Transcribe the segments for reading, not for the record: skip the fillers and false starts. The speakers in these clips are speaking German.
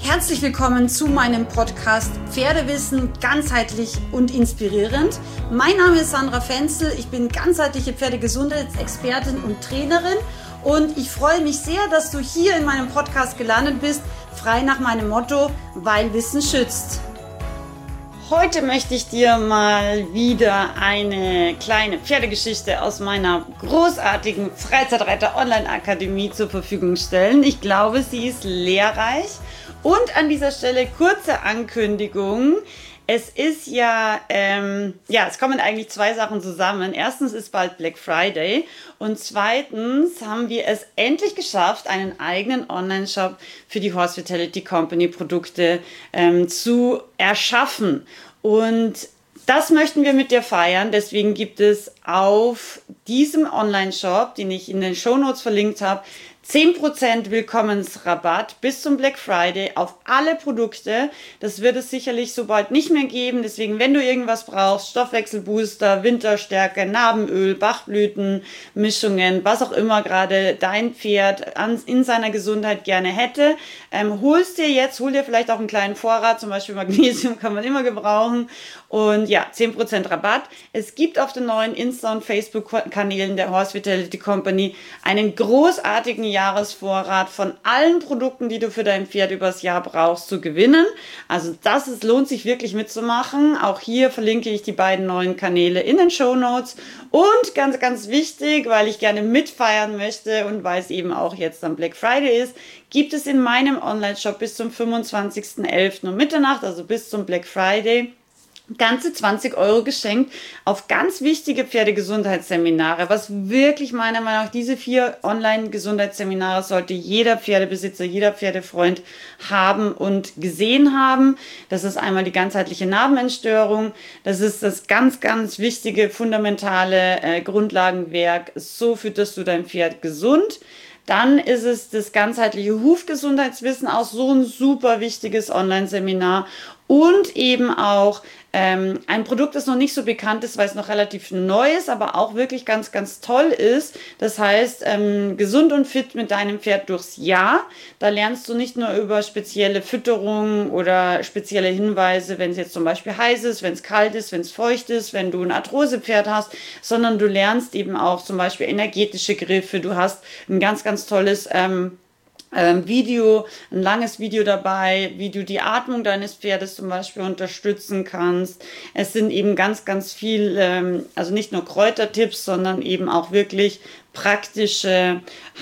Herzlich willkommen zu meinem Podcast Pferdewissen ganzheitlich und inspirierend. Mein Name ist Sandra Fenzel, ich bin ganzheitliche Pferdegesundheitsexpertin und Trainerin und ich freue mich sehr, dass du hier in meinem Podcast gelandet bist, frei nach meinem Motto, weil Wissen schützt. Heute möchte ich dir mal wieder eine kleine Pferdegeschichte aus meiner großartigen Freizeitreiter-Online-Akademie zur Verfügung stellen. Ich glaube, sie ist lehrreich. Und an dieser Stelle kurze Ankündigung. Es ist es kommen eigentlich zwei Sachen zusammen. Erstens ist bald Black Friday und zweitens haben wir es endlich geschafft, einen eigenen Online-Shop für die Horse Vitality Company Produkte zu erschaffen. Und das möchten wir mit dir feiern. Deswegen gibt es auf diesem Online-Shop, den ich in den Shownotes verlinkt habe, 10% Willkommensrabatt bis zum Black Friday auf alle Produkte. Das wird es sicherlich so bald nicht mehr geben. Deswegen, wenn du irgendwas brauchst, Stoffwechselbooster, Winterstärke, Narbenöl, Bachblüten, Mischungen, was auch immer gerade dein Pferd in seiner Gesundheit gerne hätte, hol dir vielleicht auch einen kleinen Vorrat, zum Beispiel Magnesium kann man immer gebrauchen. Und ja, 10% Rabatt. Es gibt auf den neuen Insta- und Facebook-Kanälen der Horse Vitality Company einen großartigen Jahresvorrat von allen Produkten, die du für dein Pferd übers Jahr brauchst, zu gewinnen. Also lohnt sich wirklich mitzumachen. Auch hier verlinke ich die beiden neuen Kanäle in den Shownotes. Und ganz, ganz wichtig, weil ich gerne mitfeiern möchte und weil es eben auch jetzt am Black Friday ist, gibt es in meinem Online-Shop bis zum 25.11. um Mitternacht, also bis zum Black Friday, ganze 20 € geschenkt auf ganz wichtige Pferdegesundheitsseminare, was wirklich meiner Meinung nach diese 4 Online-Gesundheitsseminare sollte jeder Pferdebesitzer, jeder Pferdefreund haben und gesehen haben. Das ist einmal die ganzheitliche Narbenentstörung, das ist das ganz, ganz wichtige, fundamentale Grundlagenwerk, so fütterst du dein Pferd gesund. Dann ist es das ganzheitliche Hufgesundheitswissen, auch so ein super wichtiges Online-Seminar und eben auch ein Produkt, das noch nicht so bekannt ist, weil es noch relativ neu ist, aber auch wirklich ganz, ganz toll ist. Das heißt, gesund und fit mit deinem Pferd durchs Jahr. Da lernst du nicht nur über spezielle Fütterung oder spezielle Hinweise, wenn es jetzt zum Beispiel heiß ist, wenn es kalt ist, wenn es feucht ist, wenn du ein Arthrosepferd hast, sondern du lernst eben auch zum Beispiel energetische Griffe. Du hast ein ganz, ganz tolles ein langes Video dabei, wie du die Atmung deines Pferdes zum Beispiel unterstützen kannst. Es sind eben ganz, ganz viel, also nicht nur Kräutertipps, sondern eben auch wirklich praktische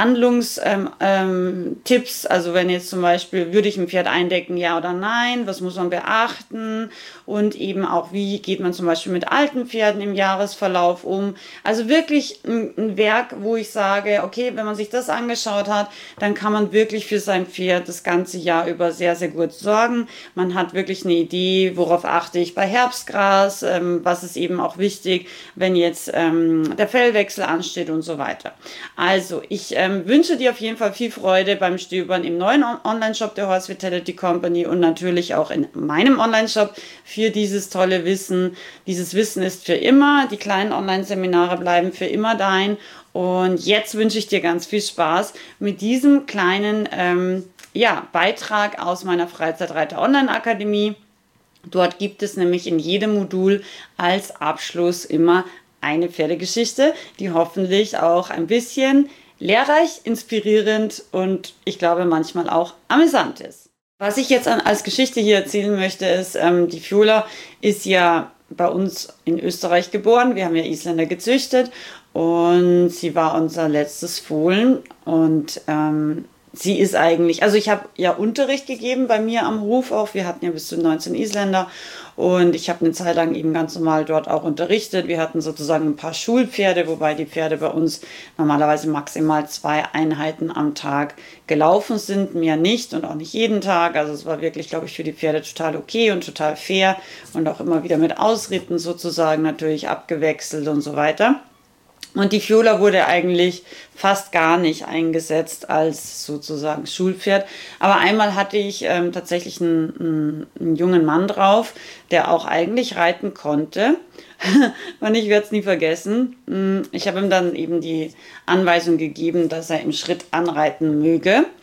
Handlungstipps, also wenn jetzt zum Beispiel, würde ich ein Pferd eindecken, ja oder nein, was muss man beachten und eben auch, wie geht man zum Beispiel mit alten Pferden im Jahresverlauf um. Also wirklich ein Werk, wo ich sage, okay, wenn man sich das angeschaut hat, dann kann man wirklich für sein Pferd das ganze Jahr über sehr, sehr gut sorgen. Man hat wirklich eine Idee, worauf achte ich bei Herbstgras, was ist eben auch wichtig, wenn jetzt der Fellwechsel ansteht und so weiter. Also, ich wünsche dir auf jeden Fall viel Freude beim Stöbern im neuen Online-Shop der Horse Vitality Company und natürlich auch in meinem Online-Shop für dieses tolle Wissen. Dieses Wissen ist für immer, die kleinen Online-Seminare bleiben für immer dein. Und jetzt wünsche ich dir ganz viel Spaß mit diesem kleinen Beitrag aus meiner Freizeitreiter-Online-Akademie. Dort gibt es nämlich in jedem Modul als Abschluss immer eine Pferdegeschichte, die hoffentlich auch ein bisschen lehrreich, inspirierend und ich glaube manchmal auch amüsant ist. Was ich jetzt als Geschichte hier erzählen möchte, ist, die Fiola ist ja bei uns in Österreich geboren. Wir haben ja Isländer gezüchtet und sie war unser letztes Fohlen und sie ist eigentlich, also ich habe ja Unterricht gegeben bei mir am Hof auch, wir hatten ja bis zu 19 Isländer und ich habe eine Zeit lang eben ganz normal dort auch unterrichtet. Wir hatten sozusagen ein paar Schulpferde, wobei die Pferde bei uns normalerweise maximal 2 Einheiten am Tag gelaufen sind, mehr nicht und auch nicht jeden Tag. Also es war wirklich, glaube ich, für die Pferde total okay und total fair und auch immer wieder mit Ausritten sozusagen natürlich abgewechselt und so weiter. Und die Fiola wurde eigentlich fast gar nicht eingesetzt als sozusagen Schulpferd. Aber einmal hatte ich tatsächlich einen jungen Mann drauf, der auch eigentlich reiten konnte. Und ich werde es nie vergessen. Ich habe ihm dann eben die Anweisung gegeben, dass er im Schritt anreiten möge.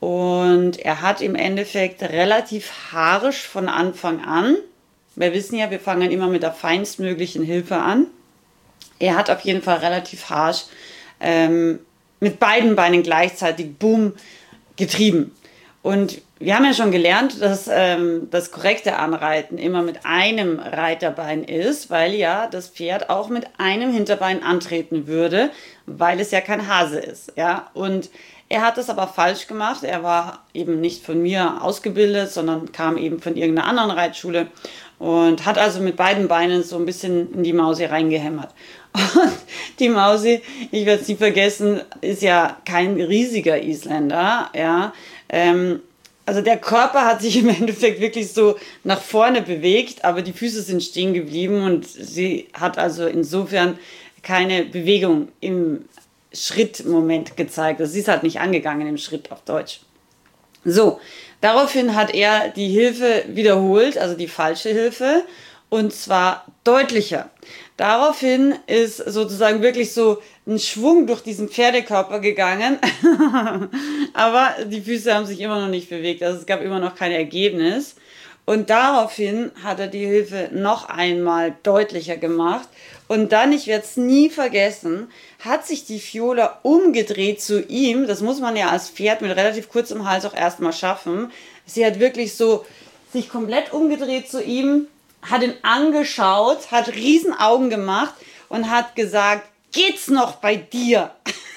Und er hat im Endeffekt relativ haarisch von Anfang an, wir wissen ja, wir fangen immer mit der feinstmöglichen Hilfe an. Er hat auf jeden Fall relativ harsch mit beiden Beinen gleichzeitig boom getrieben. Und wir haben ja schon gelernt, dass das korrekte Anreiten immer mit einem Reiterbein ist, weil ja das Pferd auch mit einem Hinterbein antreten würde, weil es ja kein Hase ist. Ja? Und er hat das aber falsch gemacht. Er war eben nicht von mir ausgebildet, sondern kam eben von irgendeiner anderen Reitschule und hat also mit beiden Beinen so ein bisschen in die Mausi reingehämmert. Und die Mausi, ich werde es nie vergessen, ist ja kein riesiger Isländer, ja. Also der Körper hat sich im Endeffekt wirklich so nach vorne bewegt, aber die Füße sind stehen geblieben und sie hat also insofern keine Bewegung im Schrittmoment gezeigt. Also sie ist halt nicht angegangen im Schritt auf Deutsch. So, daraufhin hat er die Hilfe wiederholt, also die falsche Hilfe, und zwar deutlicher. Daraufhin ist sozusagen wirklich so ein Schwung durch diesen Pferdekörper gegangen, aber die Füße haben sich immer noch nicht bewegt, also es gab immer noch kein Ergebnis. Und daraufhin hat er die Hilfe noch einmal deutlicher gemacht. Und dann, ich werde es nie vergessen, hat sich die Viola umgedreht zu ihm. Das muss man ja als Pferd mit relativ kurzem Hals auch erstmal schaffen. Sie hat wirklich so sich komplett umgedreht zu ihm, hat ihn angeschaut, hat riesen Augen gemacht und hat gesagt, geht's noch bei dir?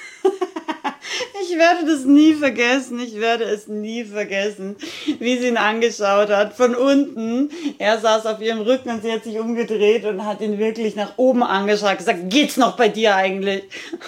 Ich werde das nie vergessen, wie sie ihn angeschaut hat, von unten. Er saß auf ihrem Rücken und sie hat sich umgedreht und hat ihn wirklich nach oben angeschaut, gesagt, geht's noch bei dir eigentlich?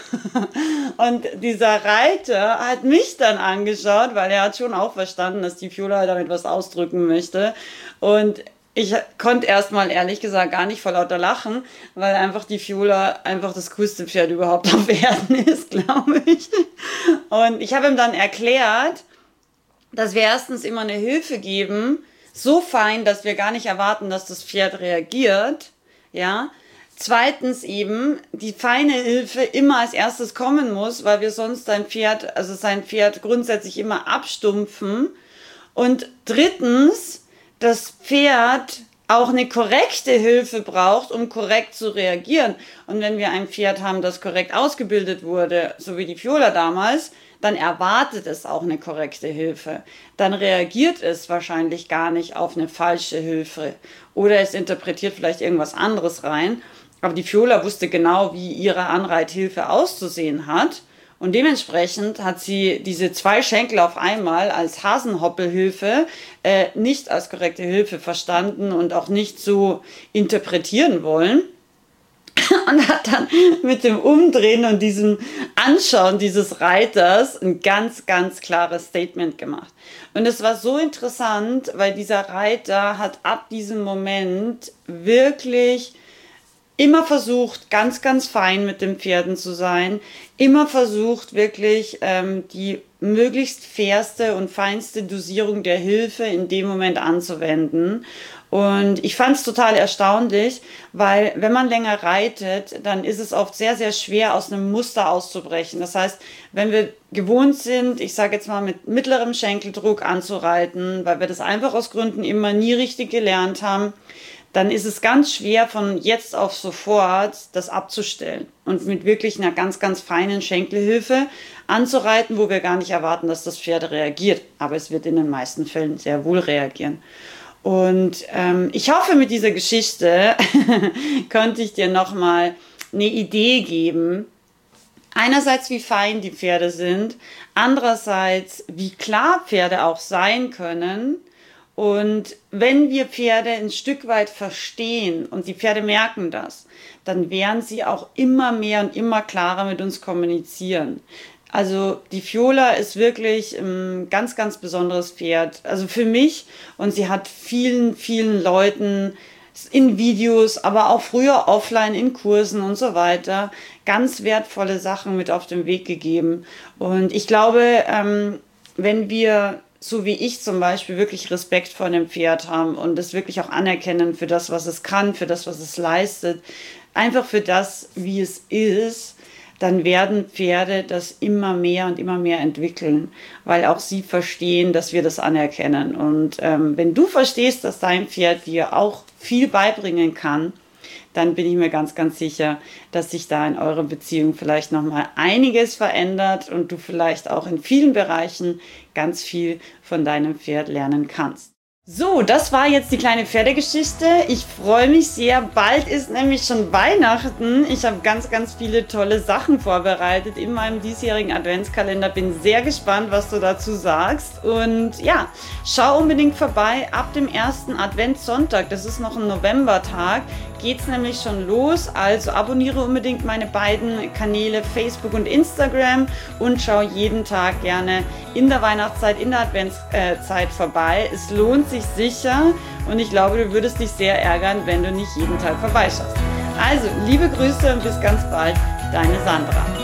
Und dieser Reiter hat mich dann angeschaut, weil er hat schon auch verstanden, dass die Viola damit was ausdrücken möchte. Und ich konnte erstmal ehrlich gesagt gar nicht vor lauter lachen, weil einfach die Viola einfach das coolste Pferd überhaupt auf Erden ist, glaube ich. Und ich habe ihm dann erklärt, dass wir erstens immer eine Hilfe geben, so fein, dass wir gar nicht erwarten, dass das Pferd reagiert, ja. Zweitens eben, die feine Hilfe immer als erstes kommen muss, weil wir sonst sein Pferd grundsätzlich immer abstumpfen. Und drittens, das Pferd auch eine korrekte Hilfe braucht, um korrekt zu reagieren. Und wenn wir ein Pferd haben, das korrekt ausgebildet wurde, so wie die Viola damals, dann erwartet es auch eine korrekte Hilfe. Dann reagiert es wahrscheinlich gar nicht auf eine falsche Hilfe. Oder es interpretiert vielleicht irgendwas anderes rein. Aber die Viola wusste genau, wie ihre Anreithilfe auszusehen hat. Und dementsprechend hat sie diese 2 Schenkel auf einmal als Hasenhoppelhilfe nicht als korrekte Hilfe verstanden und auch nicht so interpretieren wollen. Und hat dann mit dem Umdrehen und diesem Anschauen dieses Reiters ein ganz, ganz klares Statement gemacht. Und es war so interessant, weil dieser Reiter hat ab diesem Moment wirklich immer versucht, ganz, ganz fein mit den Pferden zu sein, immer versucht, wirklich die möglichst fairste und feinste Dosierung der Hilfe in dem Moment anzuwenden. Und ich fand es total erstaunlich, weil wenn man länger reitet, dann ist es oft sehr, sehr schwer, aus einem Muster auszubrechen. Das heißt, wenn wir gewohnt sind, ich sage jetzt mal mit mittlerem Schenkeldruck anzureiten, weil wir das einfach aus Gründen immer nie richtig gelernt haben, dann ist es ganz schwer, von jetzt auf sofort das abzustellen und mit wirklich einer ganz, ganz feinen Schenkelhilfe anzureiten, wo wir gar nicht erwarten, dass das Pferd reagiert. Aber es wird in den meisten Fällen sehr wohl reagieren. Und ich hoffe, mit dieser Geschichte konnte ich dir nochmal eine Idee geben. Einerseits, wie fein die Pferde sind, andererseits, wie klar Pferde auch sein können. Und wenn wir Pferde ein Stück weit verstehen und die Pferde merken das, dann werden sie auch immer mehr und immer klarer mit uns kommunizieren. Also die Viola ist wirklich ein ganz, ganz besonderes Pferd. Also für mich, und sie hat vielen, vielen Leuten in Videos, aber auch früher offline in Kursen und so weiter ganz wertvolle Sachen mit auf den Weg gegeben. Und ich glaube, wenn wir, so wie ich zum Beispiel, wirklich Respekt vor dem Pferd haben und es wirklich auch anerkennen für das, was es kann, für das, was es leistet, einfach für das, wie es ist, dann werden Pferde das immer mehr und immer mehr entwickeln, weil auch sie verstehen, dass wir das anerkennen. Und wenn du verstehst, dass dein Pferd dir auch viel beibringen kann, dann bin ich mir ganz, ganz sicher, dass sich da in eurer Beziehung vielleicht nochmal einiges verändert und du vielleicht auch in vielen Bereichen ganz viel von deinem Pferd lernen kannst. So, das war jetzt die kleine Pferdegeschichte. Ich freue mich sehr. Bald ist nämlich schon Weihnachten. Ich habe ganz, ganz viele tolle Sachen vorbereitet in meinem diesjährigen Adventskalender. Bin sehr gespannt, was du dazu sagst. Und ja, schau unbedingt vorbei. Ab dem ersten Adventssonntag, das ist noch ein Novembertag, geht es nämlich schon los. Also abonniere unbedingt meine beiden Kanäle Facebook und Instagram und schau jeden Tag gerne in der Weihnachtszeit, in der Adventszeit vorbei. Es lohnt sich sicher und ich glaube, du würdest dich sehr ärgern, wenn du nicht jeden Tag vorbeischaust. Also, liebe Grüße und bis ganz bald, deine Sandra.